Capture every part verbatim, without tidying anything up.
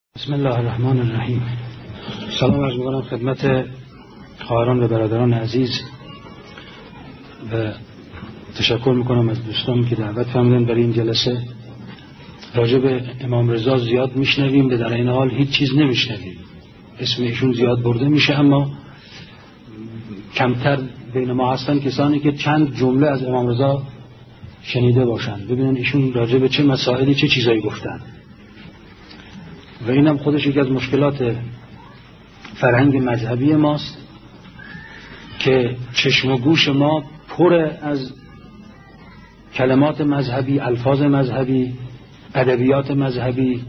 بسم الله الرحمن الرحیم. سلام عرض می‌کنم خدمت خواهران و برادران عزیز و تشکر میکنم از دوستان که دعوت فرمودن برای این جلسه. راجع به امام رضا زیاد میشنویم، به در این حال هیچ چیز نمیشنویم. اسم ایشون زیاد برده میشه اما کمتر بین ما هستن کسانی که چند جمله از امام رضا شنیده باشند، ببینن ایشون راجع به چه مسائلی چه چیزایی گفتن. و اینم خودش یکی از مشکلات فرهنگ مذهبی ماست که چشم و گوش ما پر از کلمات مذهبی، الفاظ مذهبی، ادبیات مذهبی،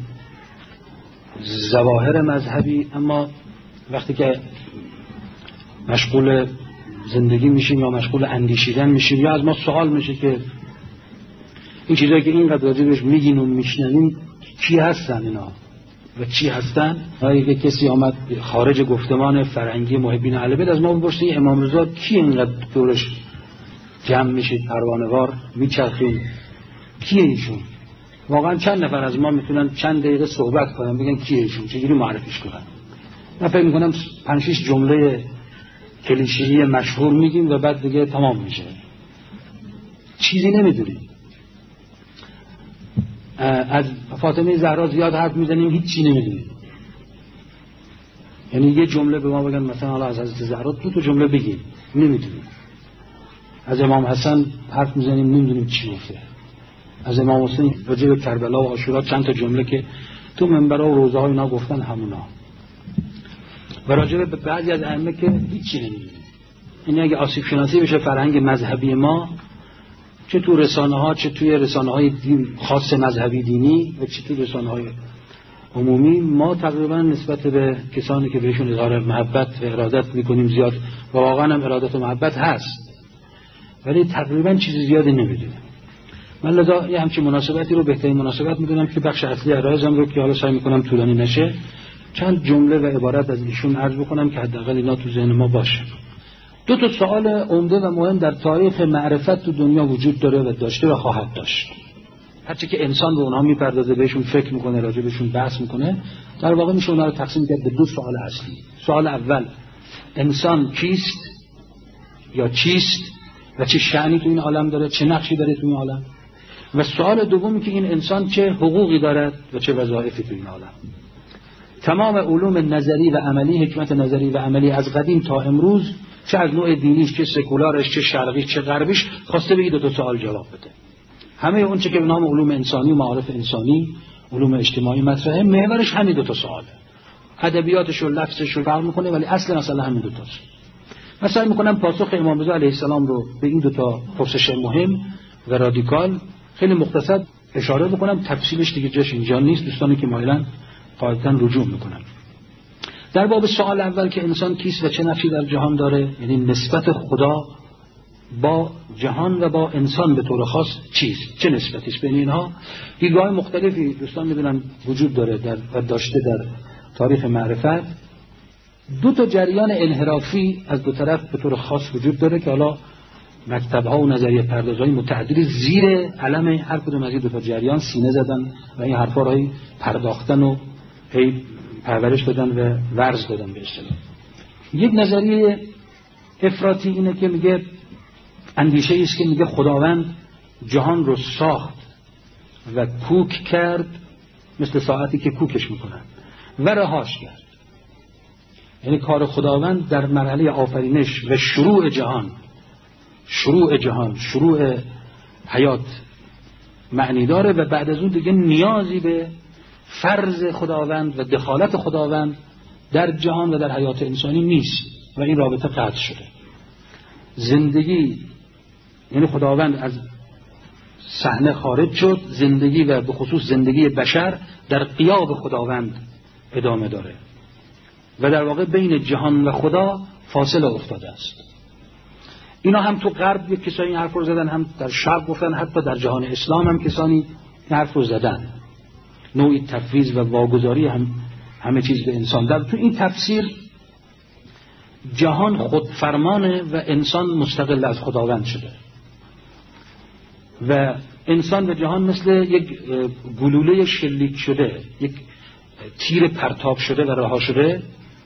ظواهر مذهبی، اما وقتی که مشغول زندگی میشیم یا مشغول اندیشیدن میشیم یا از ما سوال میشه که این چیزایی که اینقدر راجبش میگین و میشنویم کی هستن اینا و چی هستن؟ اگه کسی آمد خارج گفتمان فرهنگی محبین اهل بیت از ما بپرسه امام رضا کی اینقدر دورش جمع میشید پروانه‌وار میچرخید، کیه ایشون؟ واقعا چند نفر از ما میتونن چند دقیقه صحبت کنن بگن کیه ایشون، چجوری معرفیش کنن؟ من فکر میکنم پنج شش جمله کلیشه‌ای مشهور میگیم و بعد دیگه تمام میشه، چیزی نمیدونیم. از فاطمه زهرا زیاد حرف میزنیم، هیچ چی نمیدونیم. یعنی یه جمله به ما بگن مثلا حالا از حضرت زهرا دو تا جمله بگیم، نمیدونیم. از امام حسن حرف میزنیم نمیدونیم چی گفته. از امام حسین راجع به کربلا و عاشورا چند تا جمله که تو منبرها و روضه ها اینا گفتن همونا. و راجع به بعضی از ائمه که هیچ چی نمیدونیم. این اگه آسیب شناسی بشه فرهنگ مذهبی ما، چه تو رسانه ها چه توی رسانه های خاص مذهبی دینی و چه توی رسانه های عمومی، ما تقریبا نسبت به کسانی که بهشون اظهار محبت و ارادت میکنیم زیاد و واقعا هم ارادت و محبت هست، ولی تقریبا چیز زیادی نمیدونیم. من لذا یه همچین مناسبتی رو بهترین مناسبت میدونم که بخش اصلی عرایزم رو که حالا سعی میکنم طولانی نشه چند جمله و عبارت از ایشون عرض بکنم که حداقل اینا تو ذهن ما باشه. دو تا سوال عمده و مهم در تاریخ معرفت تو دنیا وجود داره و داشته و خواهد داشت. هرچی که انسان به اونها میپردازه، بهشون فکر میکنه، راجع بهشون بحث میکنه، در واقع میشه اونها رو تقسیم کرد به دو سوال اصلی. سوال اول، انسان کیست یا چیست و چه شأنی تو این عالم داره، چه نقشی داره تو این عالم؟ و سوال دومی که این انسان چه حقوقی دارد و چه وظایفی تو این عالم. تمام علوم نظری و عملی، حکمت نظری و عملی از قدیم تا امروز، چه از نوع دینیش، چه سکولارش، چه شرقیش، چه غربیش، خواسته به این دو تا سوال جواب بده. همه اون چه که به نام علوم انسانی و معارف انسانی، علوم اجتماعی مطرحه، محورش همین دو تا سواله. ادبیاتش و لفظش رو فرق میکنه ولی اصل مثلا همین دو تاست. من سعی میکنم پاسخ امام رضا علیه السلام رو به این دو تا پرسش مهم و رادیکال خیلی مختصر اشاره بکنم. تفصیلش دیگه جاش اینجا نیست، دوستانی که مایلن قاعدتاً رجوع میکنن. در باب سوال اول که انسان کیست و چه نقشی در جهان داره، یعنی نسبت خدا با جهان و با انسان به طور خاص چیست، چه نسبتیش بین اینها، دیدگاه مختلفی دوستان میدونن وجود داره در و داشته در تاریخ معرفت. دو تا جریان انحرافی از دو طرف به طور خاص وجود داره که حالا مکتب‌ها و نظریه پردازهای متعددی زیر علم هر کدوم از این دو تا جریان سینه زدن و این حرفا رو پرداختن و هی پرورش دادن و ورز دادن به اصطلاح. یک نظریه افراطی اینه که میگه اندیشه ایست که میگه خداوند جهان رو ساخت و کوک کرد، مثل ساعتی که کوکش میکنن، و رهاش کرد. یعنی کار خداوند در مرحله آفرینش و شروع جهان شروع جهان شروع حیات معنی داره و بعد از اون دیگه نیازی به فرض خداوند و دخالت خداوند در جهان و در حیات انسانی نیست و این رابطه قطع شده. زندگی، یعنی خداوند از صحنه خارج شد، زندگی و به خصوص زندگی بشر در غیاب خداوند ادامه داره و در واقع بین جهان و خدا فاصله افتاده است. اینا هم تو غرب یک کسانی حرف رو زدن، هم در شرق گفتن، حتی در جهان اسلام هم کسانی حرف رو زدن. نوعی تفویض و واگذاری هم همه چیز به انسان. در تو این تفسیر جهان خودفرمانه و انسان مستقل از خداوند شده و انسان و جهان مثل یک گلوله شلیک شده، یک تیر پرتاب شده و رها شده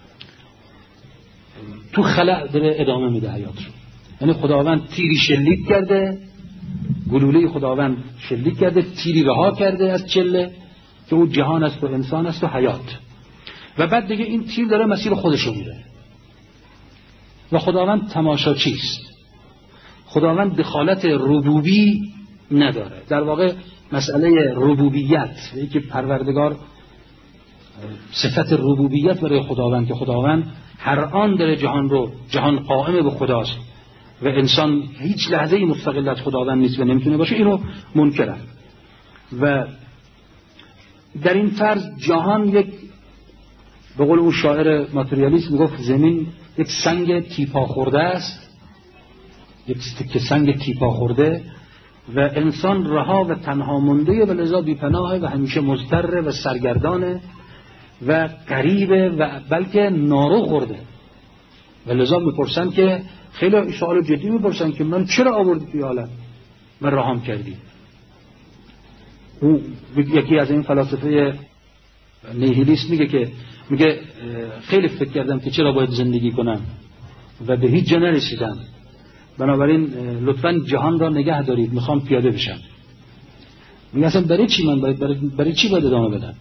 تو خلأ داره ادامه میده حیات رو. یعنی خداوند تیری شلیک کرده، گلوله خداوند شلیک کرده، تیری رها کرده از چله که اون جهان است و انسان است و حیات، و بعد دیگه این تیر داره مسیر خودش رو میره و خداوند تماشاچیست. خداوند دخالت ربوبی نداره. در واقع مسئله ربوبیت، یکی پروردگار صفت ربوبیت برای خداوند که خداوند هر آن داره جهان رو، جهان قائم به خداست و انسان هیچ لحظه‌ای مستقل از خداوند نیست و نمیتونه باشه، اینو منکره. و در این فرض جهان یک، به قول اون شاعر ماتریالیست میگفت زمین یک سنگ تیپا خورده است، یک تکه سنگ تیپا خورده و انسان رها و تنها مونده و لذا بی‌پناهه و همیشه مضطر و سرگردانه و غریبه و بلکه نارو خورده و لذا میپرسن که خیلی سوال جدی میپرسن که من چرا آوردی توی عالم من رهام کردی. او یکی از این فلاسفه نیهیلیست میگه که میگه خیلی فکر کردم که چرا باید زندگی کنم و به هیچ جا نرسیدم، بنابراین لطفاً جهان را نگه دارید، میخوام پیاده بشم. میگه اصلا برای چی من باید برای, برای چی باید ادامه بدم؟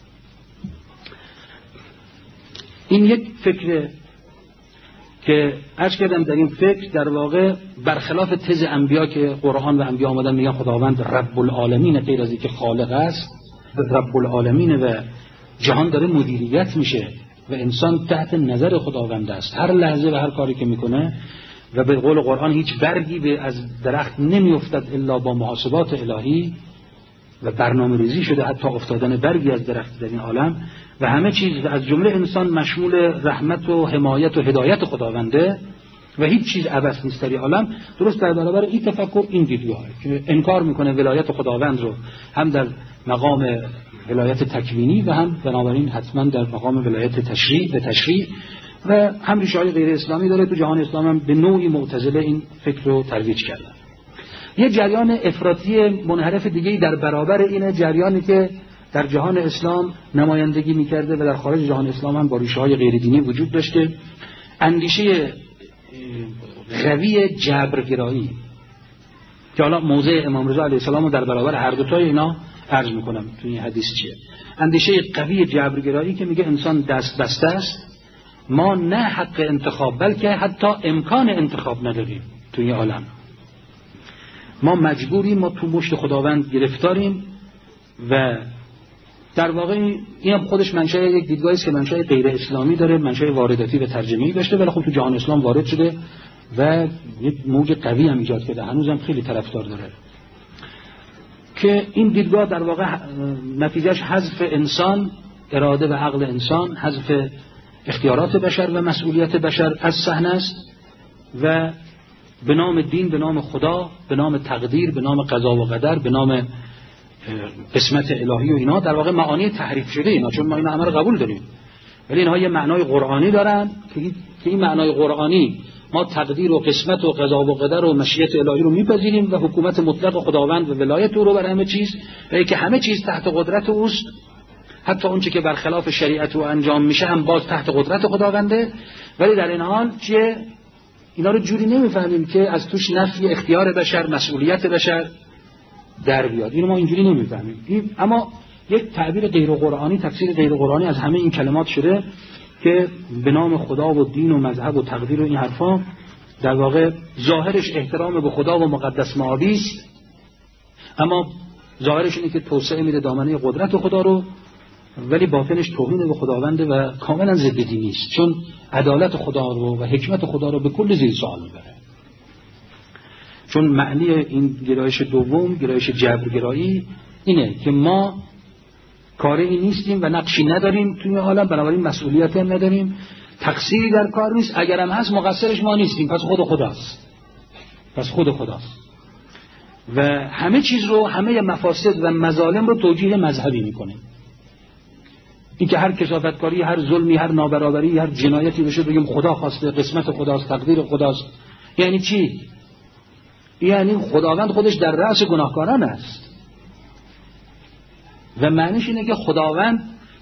این یک فکر که عرض کردم در این فکر در واقع برخلاف تز انبیا که قرآن و انبیا آمدن میگن خداوند رب العالمین غیر از اینکه خالق است، رب العالمین و جهان داره مدیریت میشه و انسان تحت نظر خداوند است هر لحظه و هر کاری که میکنه، و به قول قرآن هیچ برگی به از درخت نمیافتد الا با محاسبات الهی و برنامه ریزی شده حتی افتادن برگی از درخت در این عالم و همه چیز از جمله انسان مشمول رحمت و حمایت و هدایت خداونده و هیچ چیز عبث نیست در این عالم. درست در برابر این تفکر این دیدگاهه که انکار میکنه ولایت خداوند رو هم در مقام ولایت تکوینی و هم بنابراین حتما در مقام ولایت تشریع و تشریع و هم ریشه‌های غیر اسلامی داره. تو جهان اسلام هم به نوعی معتزله این فکر رو ترویج کردن. یه جریان افراطی منحرف دیگه‌ای در برابر این جریانی که در جهان اسلام نمایندگی می‌کرده و در خارج جهان اسلام هم با ریشه‌های غیر دینی وجود داشته، اندیشه قوی جبرگرایی که حالا موضع امام رضا علیه السلام رو در برابر هر دو تای اینا عرض می‌کنم تو این حدیث چیه. اندیشه قوی جبرگرایی که میگه انسان دست بسته است، ما نه حق انتخاب بلکه حتی امکان انتخاب نداریم تو این عالم، ما مجبوریم، ما تو مشت خداوند گرفتاریم و در واقع این هم خودش منشأ یک دیدگاهی است که منشأ غیر اسلامی داره، منشأ وارداتی و ترجمه‌ای داشته ولی خب تو جهان اسلام وارد شده و یک موج قوی هم ایجاد کرده، هنوزم خیلی طرفدار داره که این دیدگاه در واقع نتیجهش حذف انسان، اراده و عقل انسان، حذف اختیارات بشر و مسئولیت بشر از صحنه است و به نام دین، به نام خدا، به نام تقدیر، به نام قضا و قدر، به نام قسمت الهی و اینا در واقع معانی تحریف شده اینا، چون ما این همه رو قبول داریم ولی اینها یه معنای قرآنی دارن که این معنای قرآنی ما تقدیر و قسمت و قضا و قدر و مشیت الهی رو میپذیریم و حکومت مطلق خداوند و ولایت او رو بر همه چیز و که همه چیز تحت قدرت اوست، حتی اون چی که برخلاف شریعت او انجام میشه هم باز تحت قدرت خداونده. ولی در این حال چیه؟ اینا رو جوری نمیفهمیم که از توش نفی اختیار بشر، مسئولیت بشر در بیاد. اینو ما اینجوری نمیفهمیم. اما یک تعبیر غیر قرآنی، تفسیر غیر قرآنی از همه این کلمات شده که به نام خدا و دین و مذهب و تقدیر و این حرفا در واقع ظاهرش احترام به خدا و مقدس معابی است، اما ظاهرش اینه که توسعه میده دامنه قدرت خدا رو، ولی باطنش توهین به خداونده و کاملا ضد دینی است، چون عدالت خدا رو و حکمت خدا رو به کل زیر سوال میبره. چون معنی این گرایش دوم، گرایش جبرگرایی اینه که ما کاری نیستیم و نقشی نداریم توی عالم، بنابراین مسئولیتی هم نداریم، تقصیری در کار نیست، اگرم هست مقصرش ما نیستیم، پس خود خداست پس خود خداست و همه چیز رو، همه مفاسد و مظالم رو توجیه مذهبی میکنه. این که هر کثافتکاری، هر ظلمی، هر نابرابری، هر جنایتی بشه بگیم خدا خواسته، قسمت خداست، تقدیر خداست، یعنی چی؟ یعنی خداوند خودش در رأس گناهکاران است و معنیش اینه که خداوند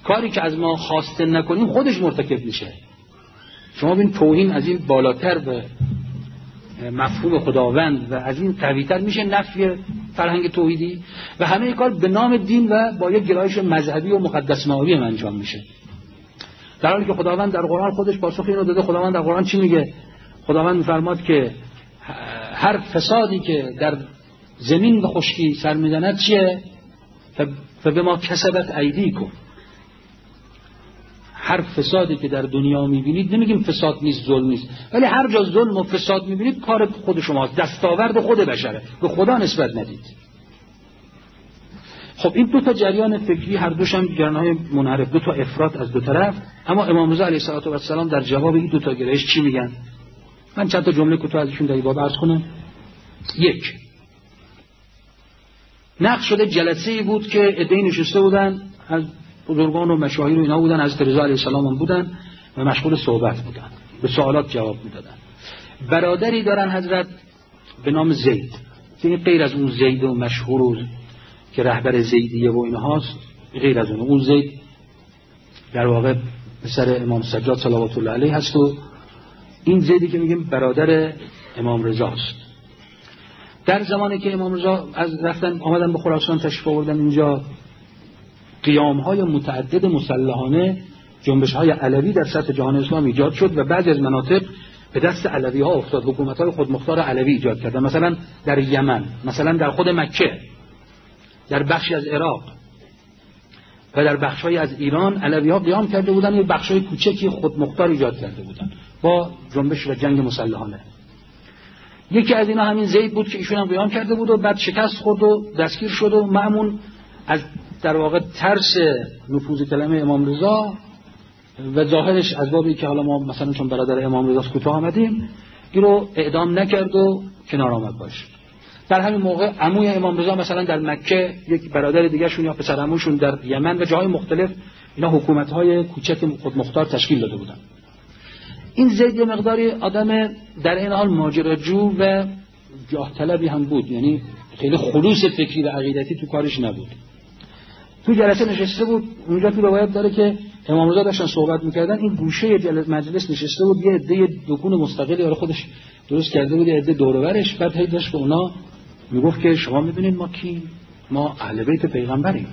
کاری که از ما خواسته نکنیم خودش مرتکب میشه. شما ببین توهین از این بالاتر به مفهوم خداوند و از این قوی‌تر میشه نفی فرهنگ توحیدی؟ و همه کار به نام دین و با یک گرایش مذهبی و مقدس مآبی انجام میشه، در حالی که خداوند در قرآن خودش پاسخ اینو داده. خداوند در قرآن چی میگه؟ خداوند میفرماد که هر فسادی که در زمین و خشکی سر میزند چیه؟ فبما کسبت ایدیکم. هر فسادی که در دنیا میبینید، نمیگیم فساد نیست، ظلم نیست، ولی هر جا ظلم و فساد میبینید کار خود شماست، دستاورد خود بشره، به خدا نسبت ندید. خب این دو تا جریان فکری هر دوش هم جریان‌های منحرف، دو تا افراط از دو طرف. اما امام رضا علیه السلام در جواب این دو تا گرایش چی میگن؟ من چند تا جمله کوتاه ازشون در این باب عرض کنم. یک، نقش شده جلسه‌ای بود که عده‌ای نشسته بودن، از بزرگان و مشاهیر و اینا بودن، از رضا علیه السلام هم بودن و مشغول صحبت بودن، به سوالات جواب میدادن. برادری دارن حضرت به نام زید، که این غیر از اون زید و مشهور و که رهبر زیدیه و اینهاست، غیر از اون اون زید در واقع پسر امام سجاد صلوات الله علیه هست و این زیدی که میگیم برادر امام رضاست. در زمانی که امام رضا از رفتن آمدن به خراسان تشریف آوردن اینجا، قیام‌های متعدد مسلحانه، جنبش‌های علوی در سطح جهان اسلام ایجاد شد و بعضی از مناطق به دست علوی‌ها افتاد. حکومت‌های خودمختار علوی ایجاد کردن، مثلا در یمن، مثلا در خود مکه، در بخشی از عراق و در بخش‌های از ایران علوی‌ها قیام کرده بودن، یه بخش‌های کوچکی خودمختار ایجاد کرده بودن با جنبش و جنگ مسلحانه. یکی از اینا همین زید بود که ایشون هم قیام کرده بود و بعد شکست خورد و دستگیر شد و مأمون از در واقع ترس نفوذ کلمه امام رضا و ظاهرش از بابی که حالا ما مثلا چون برادر امام رضا کوتاه آمدیم، این رو اعدام نکرد و کنار آمد باش. در همین موقع عموی امام رضا مثلا در مکه، یک برادر دیگه شون یا پسر عموشون در یمن و جاهای مختلف، اینا حکومت‌های کوچک خودمختار تشکیل داده بودن. این زید یه مقداری آدم در این حال ماجراجو و جاه طلبی هم بود، یعنی خیلی خلوص فکری و عقیدتی تو کارش نبود. تو جلسه نشسته بود، اونجا تو روایت داره که امام رضا داشتن صحبت میکردن، این گوشه جلسه مجلس نشسته بود، یه عده دکون مستقلی برای خودش درست کرده بود، یه عده دور و برش، بعد هی داشت به اونا میگفت که شما میدونید ما کی؟ ما اهل بیت پیغمبریم.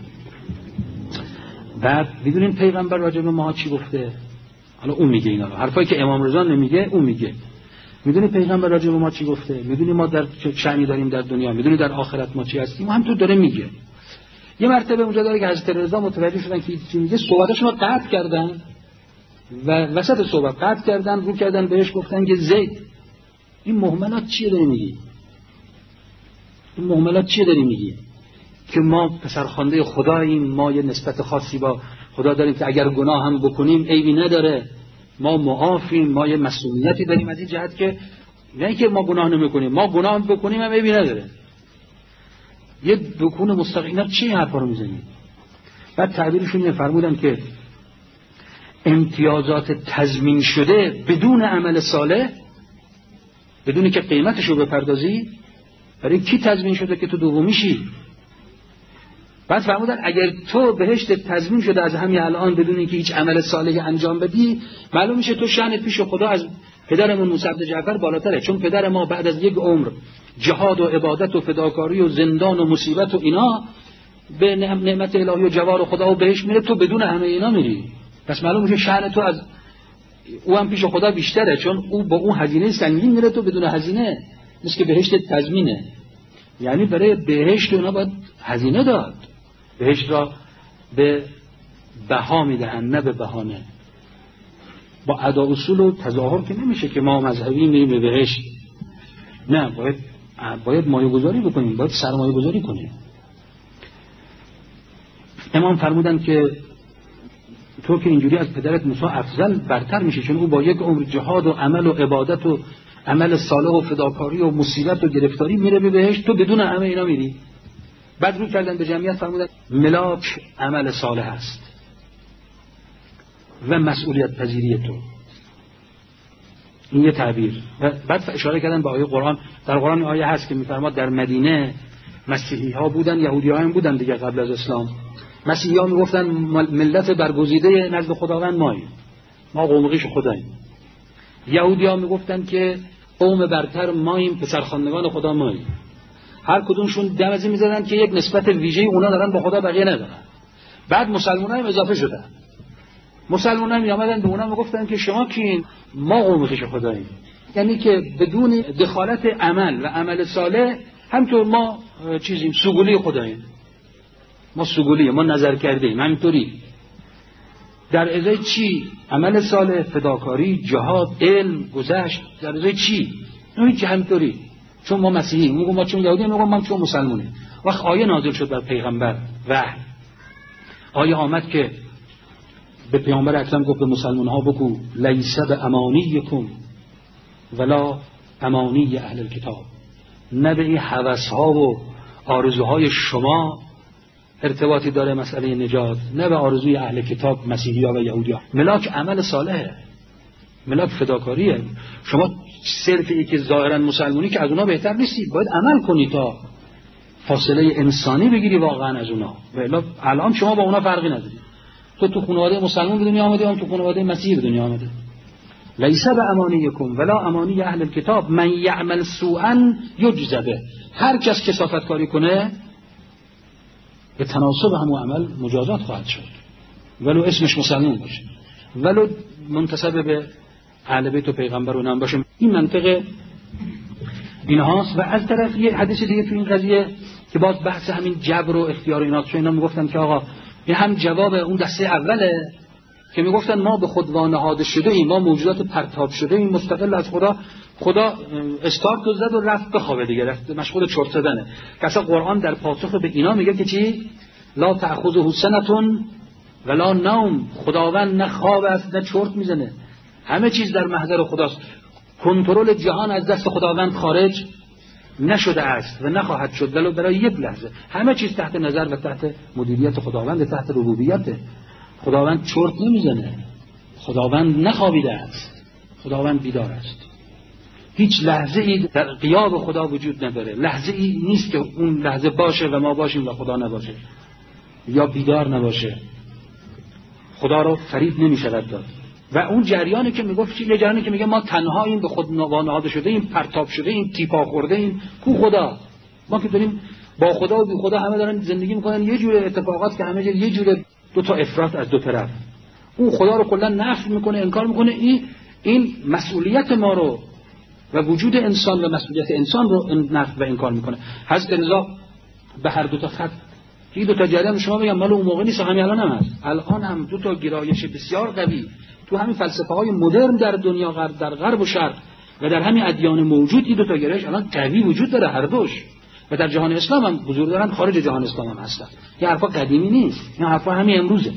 بعد میدونید پیغمبر راجع به ما چی گفته؟ حالا اون میگه اینا رو، حرفایی که امام رضا نمیگه اون میگه. میدونی پیغمبر راجع به ما چی گفته؟ میدونی ما در چه شأنی داریم در دنیا؟ میدونی در آخرت ما چی هستیم؟ هم تو داره میگه. یه مرتبه اونجا داره که حضرت رضا متوجه شدن که چی میگه، صحبتاشون رو قطع کردن و وسط صحبت قطع کردن، رو کردن بهش گفتن که زید این مهملات چیه داری میگی؟ این مهملات چیه داری میگی؟ که ما پسرخوانده خداییم، ما یه نسبت خاصی با خدا داریم که اگر گناه هم بکنیم عیبی نداره، ما معافیم، ما یه مسئولیتی داریم از این جهت که نه اینکه ما گناه نمیکنیم، ما گناه بکنیم هم عیبی نداره. یه دکون مستقیما چی حرفا رو میزنید؟ بعد تعبیرشون فرمودن که امتیازات تضمین شده بدون عمل صالح، بدون که قیمتش رو بپردازی، برای کی تضمین شده که تو دومیشی؟ بعد فرمودن اگر تو بهشت تضمین شده از همین الان بدون اینکه هیچ عمل صالحی انجام بدی، معلوم میشه تو شأنت پیش خدا از پدرمون موسی بن جعفر بالاتره، چون پدر ما بعد از یک عمر جهاد و عبادت و فداکاری و زندان و مصیبت و اینا به نعمت الهی و جوار خدا و بهشت میره، تو بدون همه اینا میری. پس معلوم میشه شأن تو از او هم پیش خدا بیشتره، چون او با اون هزینه سنگین میره، تو بدون هزینه، مثل که بهشت تضمینه. یعنی برای بهشت اونا باید هزینه داد، بهشت را به بها میدهن نه به بهانه. با ادا اصول و تظاهر که نمیشه که ما مذهبی میریم به بهشت، نه، باید باید مایه گذاری بکنیم، باید سرمایه گذاری کنیم. امام فرمودن که تو که اینجوری از پدرت موسی افضل برتر میشه، چون او با یک عمر جهاد و عمل و عبادت و عمل صالح و فداکاری و مصیبت و گرفتاری میره به بهشت، تو بدون همه اینا میری. بعد رو کردن به جمعیت فرمودن ملاک عمل صالح است و مسئولیت پذیری تو. این یه تعبیر. بعد اشاره کردن به آیه قرآن. در قرآن آیه هست که میفرماد در مدینه مسیحی ها بودن، یهودی ها هم بودن دیگه قبل از اسلام، مسیحی‌ها میگفتن ملت برگزیده نزد خداوند ماییم، ما قوم خویش خداییم. یهودی‌ها میگفتن که قوم برتر ماییم، پسرخواندگان خدا ماییم. هر کدومشون دم از این می‌زدن که یک نسبت ویژه‌ای اونا دارن با خدا، بقیه ندارن. بعد مسلمان‌ها هم اضافه شدن. مسلمان‌ها میآمدن به اونا میگفتن که شما کین؟ ما قوم خویش خداییم. یعنی که بدون دخالت عمل و عمل صالح همطور ما چیزیم، سگولی خداییم. ما سگولی، ما نظر کردیم همینطوری. در ازای چی؟ عمل صالح، فداکاری، جهاد، علم، گذشت. در ازای چی؟ نه که همینطوری. چون ما مسیحی میگم، ما چون یهودی میگم، ما چون مسلمانیم. وقت آیه نازل شد بر پیغمبر وحی، آیه آمد که به پیامبر اکرم گفت به مسلمان ها بگو لیس بامانیکم ولا امانی اهل الکتاب، نه به این هوس ها و آرزوهای شما ارتباطی داره مسئله نجات، نه به آرزوی اهل کتاب مسیحی ها و یهودی ها. ملاک عمل صالحه، ملاک فداکاریه. شما صرف ای که ظاهرا مسلمانی که از اونا بهتر نیستی، باید عمل کنی تا فاصله انسانی بگیری واقعا از اونا. ولی الان شما با اونا فرقی نداری. تو تو خانواده مسلمان به دنیا آمدی، هم تو خانواده مسیحی به دنیا آمده. لیس بامانیکم ولا امانی اهل الکتاب من یعمل سوءا یجز به. هر کس کثافت کاری کنه به تناسب همون عمل مجازات خواهد شد، ولو اسمش مسلمان باشه، ولو منتسب به اهل بیت و پیغمبر و نام باشه. این منطقه اینهاست. و از طرف یه حدیث دیگه تو این قضیه که باز بحث همین جبر و اختیار و ایناست، چون اینا میگفتن که آقا این هم جواب اون دسته اوله که میگفتن ما به خود وانهاده شده ایم، ما موجودات پرتاب شده ایم مستقل از خدا. خدا استارت رو زد و رفت بخوابه دیگه، رفت مشغول چرت زدنه. که اصلا قرآن در پاسخ به اینا میگه که چی؟ لا تأخذه سنة ولا نوم. خداوند نه خواب است نه چرت میزنه، همه چیز در محضر خداست. کنترل جهان از دست خداوند خارج نشده است و نخواهد شد ولو برای یک لحظه. همه چیز تحت نظر و تحت مدیریت خداوند، تحت ربوبیت خداوند. چرت نمیزنه، خداوند نخوابیده است، خداوند بیدار است. هیچ لحظه ای در غیاب خدا وجود نداره، لحظه ای نیست که اون لحظه باشه و ما باشیم و خدا نباشه یا بیدار نباشه. خدا رو فریب نمیشود داد. و اون جریانی که میگفت چی؟ جریانی که میگه ما تنهاییم، به خود وانهاده شده ایم، پرتاب شده ایم، تیپا خورده ایم. کو خدا؟ ما که داریم با خدا و بی خدا همه دارن زندگی میکنن، یه جور اتفاقات که همه یه جور دو تا افراط از دو طرف. اون خدا رو کلا نفی میکنه، انکار میکنه. این این مسئولیت ما رو و وجود انسان و مسئولیت انسان رو نفی و انکار میکنه. حضرت رضا به هر دو تا خط، این دو تا جریان شما میگم مال اون موقع نیست، همین الان هم هست. الان هم دو تا گرایش بسیار قوی تو همین فلسفه های مدرن در دنیا، غرب، در غرب و شرق و در همین ادیان موجود، این دو تا گرایش الان قوی وجود داره هر دوش. و در جهان اسلام هم حضور دارن، خارج جهان اسلام هم هستن. این حرفا قدیمی نیست، این حرفا همین امروزه.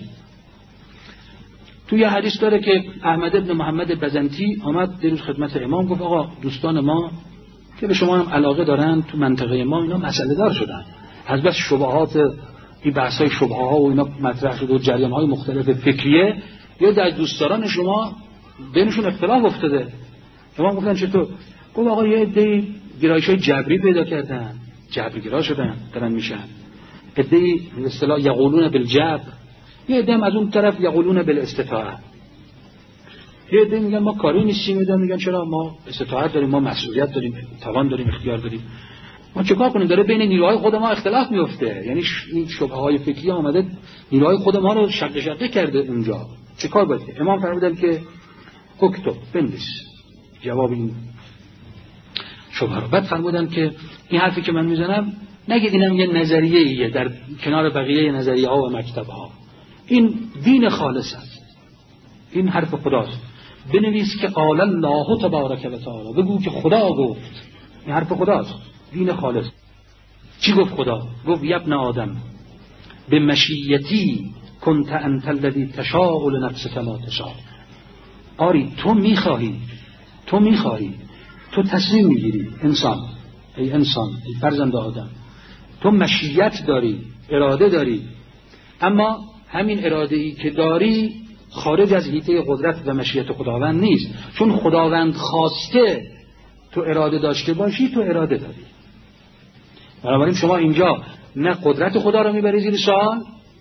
تو یه حدیث داره که احمد ابن محمد بزنتی آمد دیروز خدمت امام، گفت آقا دوستان ما که به شما هم علاقه دارن تو منطقه ما اینا مسئله دار شدن، از بس شبهات این بحث‌های شبهه ها و اینا مطرح شده و جریان‌های مختلف فکریه، یا از دوستان شما بینشون اختلاف افتاده. امام گفتن چطور؟ گفت آقا یه عده گرایش‌های جبری پیدا کردن، جبرگرا شدن، دارن میشن. عده به اصطلاح یقولون بالجبر، یه عده از اون طرف یقولون بالاستطاعه. یه عده میگن ما کاری نیستیم، میگن میگن چرا ما استطاعت داریم، ما مسئولیت داریم، توان داریم، اختیار داریم. ما چیکار کنیم؟ داره بین نیروهای خود ما اختلاف میفته. یعنی این شبهه‌های فکری اومده نیروهای خود ما رو شق شقه کرده اونجا. چیکار باید؟ امام فرمودن که اکتب بنویس جواب این شبهه رو. بعد فرمودن که این حرفی که من میزنم نگید اینم یه نظریه ایه در کنار بقیه نظریه ها و مکتب ها. این دین خالص است، این حرف خداست. بنویس که قال الله تبارک و تعالی، بگو که خدا گفت. این حرف خداست، دین خالص. چی گفت خدا؟ گفت یا ابن آدم به مشیتی کنت انت الذی تشاء لنفسک ما تشاء. آری تو میخواهی، تو میخواهی، تو تصمیم میگیری. انسان، ای انسان، ای فرزند آدم، تو مشیت داری، اراده داری، اما همین اراده ای که داری خارج از حیطه قدرت و مشیت خداوند نیست. چون خداوند خواسته تو اراده داشته باشی، تو اراده داری. بنابراین شما اینجا نه قدرت خدا رو میبری زیر سوال،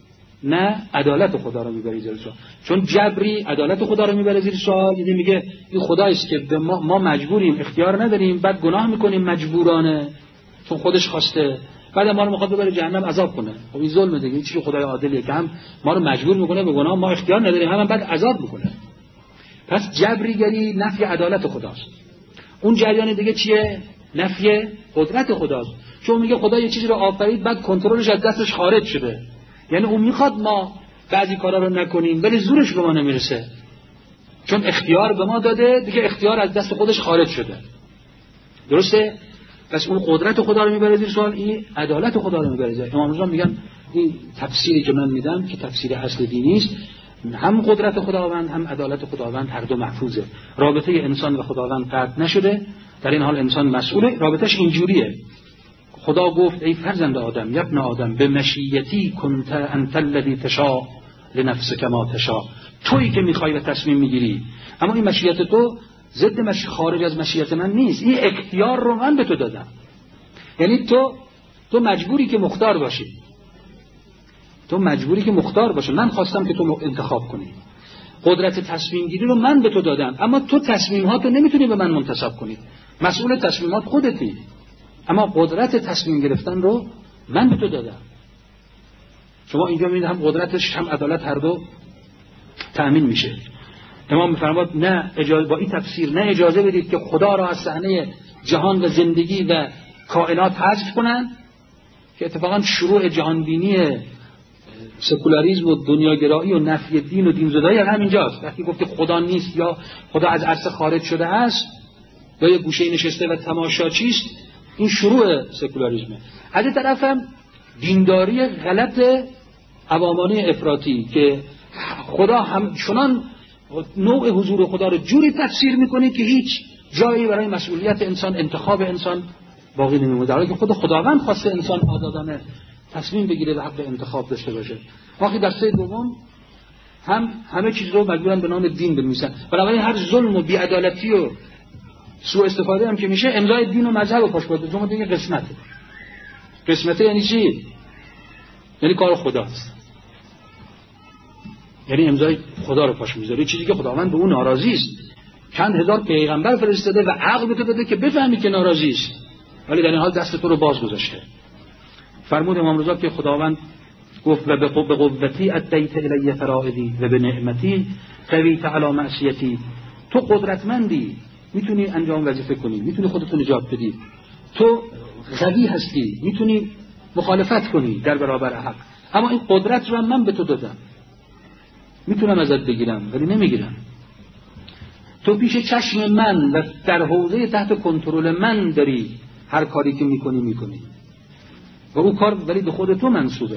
نه عدالت خدا رو میبری زیر سوال. چون جبری عدالت خدا رو میبره زیر سوال، یعنی میگه این خداییست که به ما, ما مجبوریم، اختیار نداریم، بعد گناه میکنیم مجبورانه چون خودش خواسته، بعد ما رو میخواد ببره جهنم عذاب کنه. خب این ظلمه دیگه. چی خدای عادلیه که هم ما رو مجبور میکنه به گناه، ما اختیار نداریم، هم, هم بعد عذاب میکنه. پس جبریگری نفی عدالت خداست. اون جریان دیگه چیه؟ نفی قدرت خداست. چون میگه خدا یه چیزی رو آفرید بعد کنترلش از دستش خارج شده، یعنی اون میخواد ما بعضی کارا رو نکنیم ولی زورش به ما نمیرسه، چون اختیار به ما داده دیگه، اختیار از دست خودش خارج شده. درسته؟ پس اون قدرت خدا رو میبره زیر سوال، این عدالت خدا رو میبره زیر. امام رضا میگن این تفسیری که من میدم که تفسیر اصل دینی است، هم قدرت خداوند هم عدالت خداوند هر دو محفوظه. رابطه انسان و خداوند قطع نشده، در این حال انسان مسئوله. رابطش اینجوریه، خدا گفت ای فرزند آدم، یا ابن آدم، به مشیتی کنت انت الذی تشاء لنفسک ما تشاء، تویی که میخوای و تصمیم میگیری، اما این مشیت تو ضد مش... خارج از مشیت من نیست، این اختیار رو من به تو دادم. یعنی تو تو مجبوری که مختار باشی، تو مجبوری که مختار باشی، من خواستم که تو انتخاب کنی، قدرت تصمیم گیری رو من به تو دادم، اما تو تصمیمات رو نمیتونی به من منتسب کنی، مسئول تصمیمات خودتی، اما قدرت تصمیم گرفتن رو من به تو دادم. شما اینجا میبینید هم قدرتش هم عدالت هر دو تأمین میشه. امام میفرماد نه اجازه، با این تفسیر نه اجازه بدید که خدا را از صحنه جهان و زندگی و کائنات حذف کنن، که اتفاقا شروع جهانبینی سکولاریسم و دنیاگرایی و نفی دین و دینزدایی هم اینجاست. وقتی گفت خدا نیست یا خدا از عرصه خارج شده است یا یه گوشه نشسته و تماشاچی است، این شروع سکولاریسمه. از این طرف هم دینداری غلط عوامانه افراطی که خدا همچنان نوع حضور خدا رو جوری تفسیر میکنه که هیچ جایی برای مسئولیت انسان، انتخاب انسان باقی نمیمونه، در حالی که خود خداوند خواسته انسان آزادانه تصمیم بگیره و حق انتخاب داشته باشه. آخه در سه دوم هم همه چیز رو مجبورن به نام دین بنویسن. بنابراین هر ظلم و بی‌عدالتی و سوء استفاده هم که میشه، امضای دین و مذهب رو پاش برده. شما دیگه قسمته. قسمته یعنی چی؟ یعنی کار خداست. یعنی امضای خدا رو پاش میذاره، چیزی که خداوند به اون ناراضی است. چند هزار پیغمبر فرستاده و عقل به تو داده که بفهمی که ناراضی است، ولی در این حال دست تو رو باز گذاشته. فرمود امام رضا که خداوند گفت و به قوتی ادیت الی فرائدی و به نعمتی قویت علی معصیتی، تو قدرتمندی، میتونی انجام وظیفه کنی، میتونی خودتو نجات بدی، تو قوی هستی، میتونی مخالفت کنی در برابر حق، اما این قدرت رو من به تو دادم، میتونم ازت بگیرم ولی نمیگیرم. تو پیش چشم من و در حوزه تحت کنترل من داری هر کاری که میکنی میکنی و اون کار ولی به خود تو منسوبه.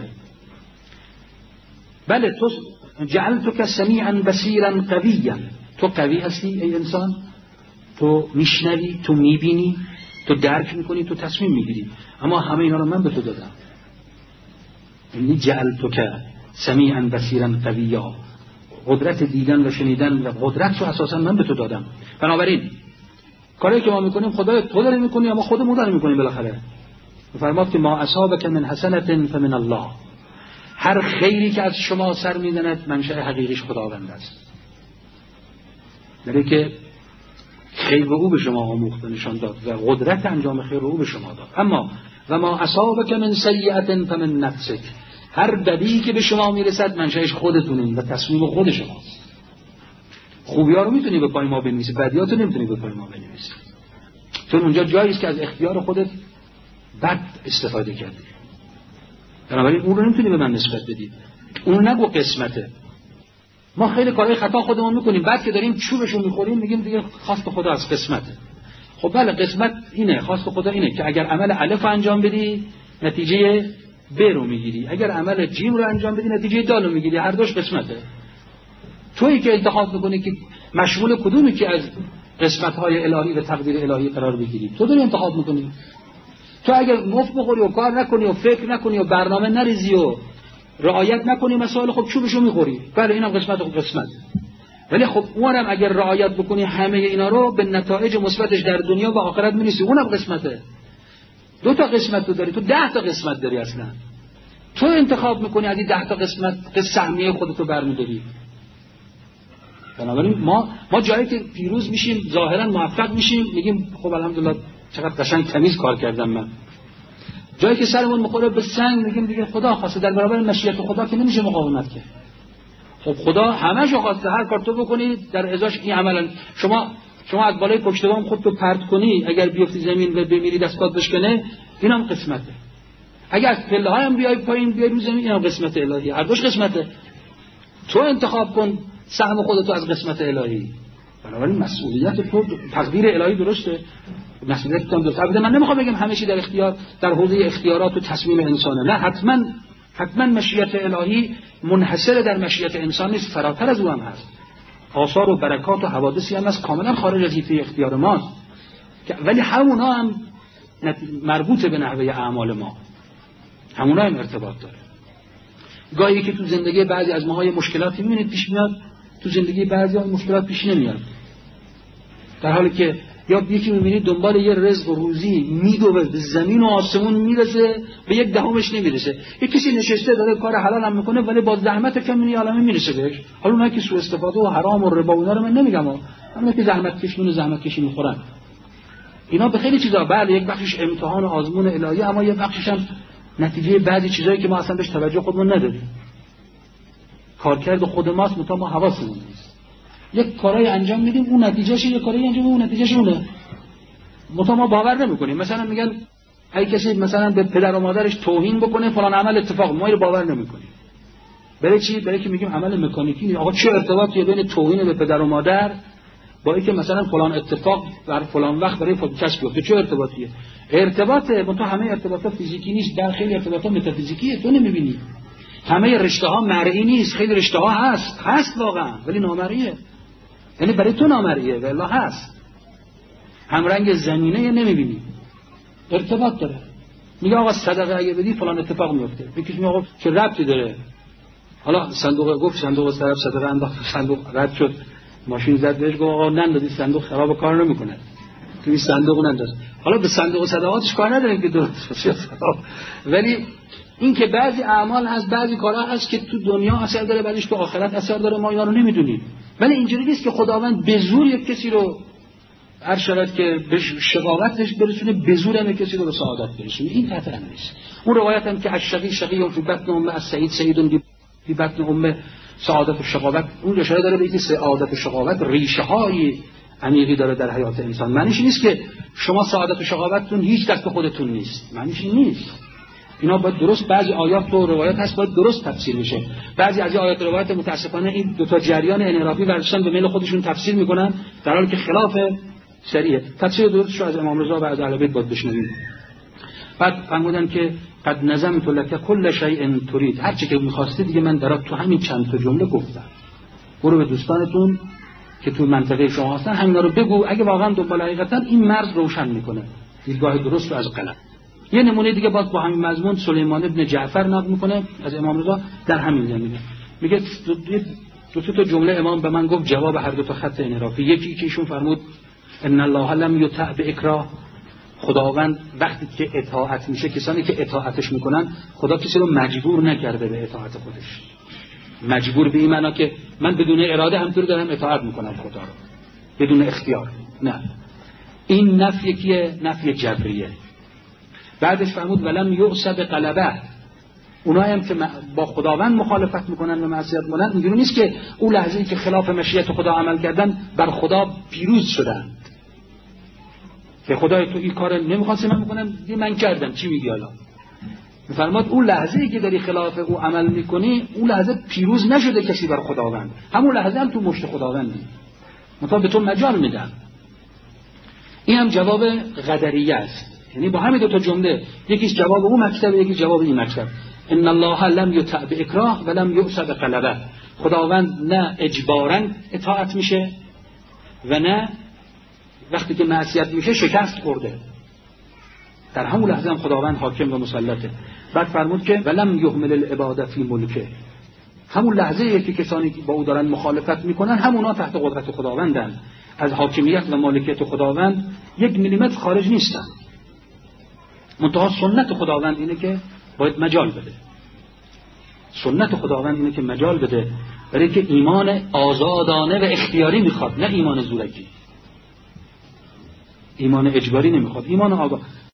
بله تو جعلتک سمیعا بصیرا قویا، تو قوی هستی ای انسان، تو میشنوی، تو میبینی، تو درک میکنی، تو تصمیم میگیری، اما همه اینا رو من به تو دادم. یعنی جعلتک سمیعا بصیرا قویا، قدرت دیدن و شنیدن و قدرت رو اساسا من به تو دادم. بنابراین کاری که ما میکنیم خدا تو داری میکنی، اما خودمون داریم میکنیم بالاخره. فرمود که ما اصابک من حسنة فمن الله، هر خیری که از شما سر میزند منشأ حقیقیش خداوند است. داره که خیر رو او به شما آموخت و نشان داد و قدرت انجام خیر رو او به شما داد. اما و ما اصابک من سیئة فمن نفسک، هر بدی که به شما میرسد منشأش خودتونین و تصمیم خود شماست. خوبی‌ها رو میتونی به پای ما بنویسی، بدیاتو نمیتونی به پای ما بنویسی، چون اونجا جایی است که از اختیار خودت بد استفاده کردی. بنابراین اون رو نمیتونی به من نسبت بدی. اون نگو قسمته. ما خیلی کارهای خطا خودمون میکنیم، بعد که داریم چوبشو میخوریم میگیم دیگه خواست خدا از قسمته. خب بله قسمت اینه، خواست خدا اینه که اگر عمل الف انجام بدی نتیجه ب رو میگیری، اگر عمل جیم رو انجام بدی نتیجه دال رو میگیری، هر دوش قسمته. تویی که انتخاب میکنی که مشمول کدومی که از قسمت‌های الهی و تقدیر الهی قرار بگیری، تو داری انتخاب میکنی. تو اگر مفت بخوری و کار نکنی و فکر نکنی و برنامه نریزی و رعایت نکنی مسائل، خب چوبشو میخوری. بله اینم قسمت و قسمت. ولی خب اونم اگر رعایت بکنی همه اینا رو، به نتایج مثبتش در دنیا و آخرت میرسی، اونم قسمته. دو تا قسمت تو داری، تو ده تا قسمت داری اصلا. تو انتخاب میکنی از این ده تا قسمت قسم سهمیه خودتو برمی‌داری. بنابراین ما ما جایی که پیروز میشیم، ظاهرا موفق میشیم، میگیم خب الحمدلله چقدر قشنگ تمیز کار کردم من. جایی که سرمون میخوره به سنگ، میگیم دیگه خدا خواسته، در برابر مشیت خدا که نمیشه مقاومت کرد. خب خدا همه‌شو خواسته، هر کار تو بکنی در ازاش این عملا شما شما از بالای پشت بام خودتو پرت کنی، اگر بیفتی زمین و بمیری دستات بشکنه، اینم قسمته. اگر از پله‌ها هم بیای پایین بیای رو زمین، اینم قسمت الهی. هر دوش قسمته. تو انتخاب کن سهم خودتو از قسمت الهی. بنابراین مسئولیت تو، تقدیر الهی درسته، مسئولیت تو درسته. البته من نمیخوام بگم همه چی در اختیار در حوزه اختیارات و تصمیم انسانه، نه، حتما حتما مشیت الهی منحصر در مشیت انسان نیست، فراتر از او هم هست. آثار و برکات و حوادثی هم از کاملا خارج از حیطه اختیار ماست، ولی همونا هم مربوط به نحوه اعمال ما، همونا هم ارتباط داره. گاهی که تو زندگی بعضی از ماها مشکلاتی میبینید پیش میاد، تو زندگی بعضی ها مشکلات پیش نمیاد، در حالی که یا یکی میبینید دنبال یه رزق و روزی میدوه، به زمین و آسمون میرسه، به یک دهمش نمیرسه. یک کسی نشسته داره کار حلال هم میکنه ولی با زحمت کمی عالمه میرسه بهش. حالا اونایی که سوء استفاده و حرام و ربا و اینا رو من نمیگم، اما که زحمت کشون و زحمت کشی میخورن، اینا به خیلی چیزا، بله یک بخشش امتحان و آزمون الهی، اما یک بخشش هم نتیجه بعضی چیزایی که ما اصلا بهش توجه خودمون نداریم. کارکرد خود ماست، متا ما حواسمون نیست. یک کارای انجام میدیم، اون نتیجهش یک کاری انجام، اون نتیجهش اونه، متا ما باور نمیکنیم. مثلا میگن اگه کسی مثلا به پدر و مادرش توهین بکنه فلان عمل اتفاق، ما اینو باور نمیکنیم. برای چی؟ برای که میگیم عمل مکانیکی. آقا چه ارتباطی بین توهین به پدر و مادر با اینکه مثلا فلان اتفاق در فلان وقت برای کسی بیفته؟ چه ارتباطیه؟ ارتباطه، متا همه ارتباطات فیزیکی نیست، در خیلی ارتباطات متافیزیکیه، تو نمیبینی. همه رشته ها مرئی نیست، خیلی رشته ها هست، هست واقعا، ولی نامرئیه. یعنی برای تو نامرئیه ولی هست. همرنگ زمینه نمیبینی، ارتباط داره. میگه آقا صدقه اگه بدی فلان اتفاق میفته. یکیش میگه آقا چه ربطی داره؟ حالا صندوق گفت صندوق طرف صدقه انداخت، صندوق رد شد، ماشین زد بهش، گفت آقا نندازی صندوق خراب کار نمیکنه، تو این صندوق ننداز. حالا به صندوق صدقاتش کار نداریم که درست باشه، ولی این که بعضی اعمال هست، بعضی کارها هست که تو دنیا اثر داره، بعدش تو آخرت اثر داره، ما اینا رو نمیدونیم. ولی اینجوری نیست که خداوند به زور یک کسی رو هر شرط که به شقاوتش برسونه، به زور هم کسی رو به سعادت برسونه. این قطعا نیست. اون روایت هم که الشقی شقی فی بطن امه السعید سعید فی بطن امه سعادت و شقاوت، اون اشاره داره به اینکه سعادت و شقاوت ریشه های عمیقی داره در حیات انسان. معنیش نیست که شما سعادت و شقاوتتون هیچ دست خودتون نیست، معنیش نیست. اینا باید درست، بعضی آیات و روایت هست باید درست تفسیر بشه. بعضی از این آیات و روایت متاسفانه این دو تا جریان انحرافی ورشتن به میل خودشون تفسیر میکنن، در حالی که خلاف شریعه. تفسیر درستش از امام رضا و از اهل بیت باید بشنویم. بعد فرمودن که قد نظمت لک کل شیء ترید، هر چی که می‌خواستی دیگه من درات تو همین چند تا جمله گفتم. برو به دوستانتون که تو منطقه شما هستن همینا رو بگو، اگه واقعا دنبال حقیقتن این مرز روشن میکنه دیدگاه درست رو از غلط. یه نمونه دیگه باز با همین مضمون سلیمان ابن جعفر نقل میکنه از امام رضا در همین زمینه. میگه دو, دو, دو تا جمله امام به من گفت جواب هر دو تا خط انحرافی. یکی که ایشون فرمود ان الله لم یطع باکراه، خداوند وقتی که اطاعت میشه، کسانی که اطاعتش میکنن، خدا کسی رو مجبور نکرده به اطاعت خودش. مجبور به این معنا که من بدون اراده همطور دارم اطاعت میکنم خدا رو بدون اختیار، نه. این نفی کیه؟ نفی جبریه. بعدش فرمود ولم یعص بغلبه، اونایی هم که با خداوند مخالفت میکنن و معصیت میکنن، اینجوری نیست که اون لحظه‌ای که خلاف مشیت خدا عمل کردن بر خدا پیروز شدن که خدای تو این کار نمیخواستی من بکنم، دیگه من کردم، چی میگی حالا؟ میفرماد اون لحظه‌ای که داری خلاف او عمل میکنی، اون لحظه پیروز نشده کسی بر خداوند، همون لحظه هم تو مشت خداوندی، مثلا به تو مجال میدن. این هم جواب قدریه است. یعنی با همین دو تا جمله، یکیش جواب اون مکتب، یکیش جواب این مکتب. ان الله لم یطع باکراه و لم یعص بغلبه، خداوند نه اجباراً اطاعت میشه و نه وقتی که معصیت میشه شکست خورده، در همون لحظه هم خداوند حاکم و مسلطه. بعد فرمود که ولم یهمل العباد فی ملکه، همون لحظه که کسانی که با او دارن مخالفت میکنن همونا تحت قدرت خداوندن، از حاکمیت و مالکیت خداوند یک میلیمتر خارج نیستن. منتها سنت خداوند اینه که باید مجال بده. سنت خداوند اینه که مجال بده، برای که ایمان آزادانه و اختیاری میخواد، نه ایمان زورکی. ایمان اجباری نمیخواد، ایمان آگاه.